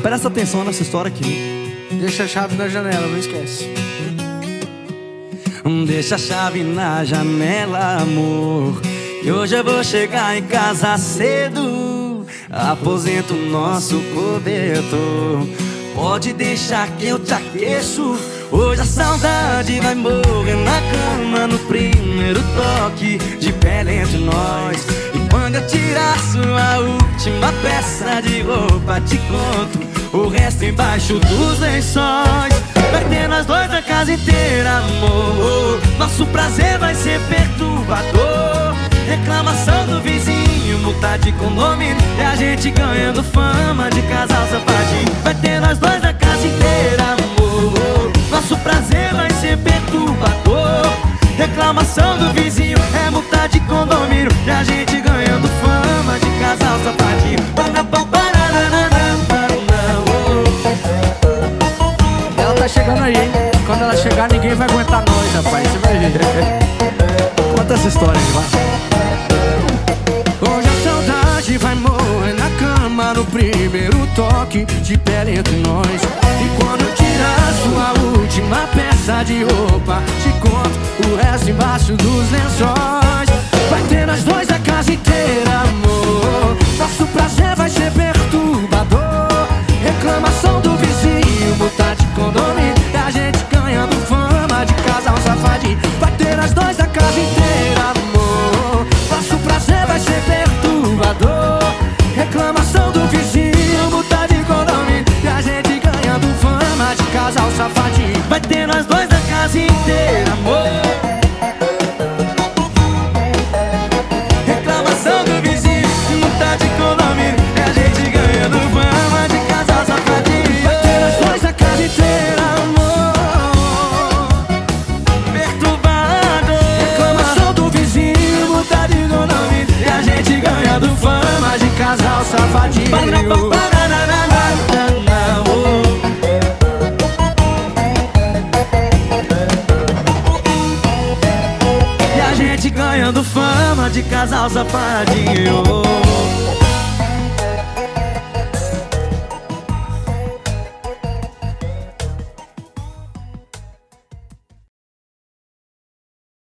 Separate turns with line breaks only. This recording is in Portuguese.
Presta atenção nessa história aqui.
Deixa a chave na janela, não esquece.
Deixa a chave na janela, amor, que hoje eu vou chegar em casa cedo. Aposento o nosso cobertor, pode deixar que eu te aqueço. Hoje a saudade vai morrer na cama no primeiro toque de pele entre nós. E quando eu tirar sua última peça de roupa, te conto o resto embaixo dos lençóis. Vai ter nós dois na casa inteira, amor. Nosso prazer vai ser perturbador. Reclamação do vizinho, multa de condomínio, e a gente ganhando fama de casal safadinho. Vai ter nós dois na casa inteira, amor. Nosso prazer vai ser perturbador. Reclamação do vizinho, é multa de condomínio, e a gente ganhando fama de casal safadinho.
Ela tá chegando aí, hein? Quando ela chegar, ninguém vai aguentar nós, rapaz. Você vai ver.
Conta essa história aí, vai.
Hoje a saudade vai morrer na cama no primeiro toque de pele entre nós. E quando eu tirar sua última peça de roupa, te conto o resto embaixo dos lençóis. Vai ter nós dois a casa inteira, amor. Nosso prazer vai ser perturbador. Reclamação do vizinho, multa de condomínio, e a gente ganhando fama de casal safadinho. Vai ter nós dois a casa inteira, amor. Nosso prazer vai ser perturbador. Reclamação do vizinho, multa de condomínio, e a gente ganhando fama de casal safadinho. Vai ter nós dois na casa inteira, amor. Reclamação do vizinho, multa de condomínio, e a gente ganhando fama de casal safadinho. Vai ter nós dois na casa inteira, amor. Perturbado. Reclamação do vizinho, multa de condomínio, e a gente ganhando fama de casal safadinho. E a gente ganhando fama de casal safadinho.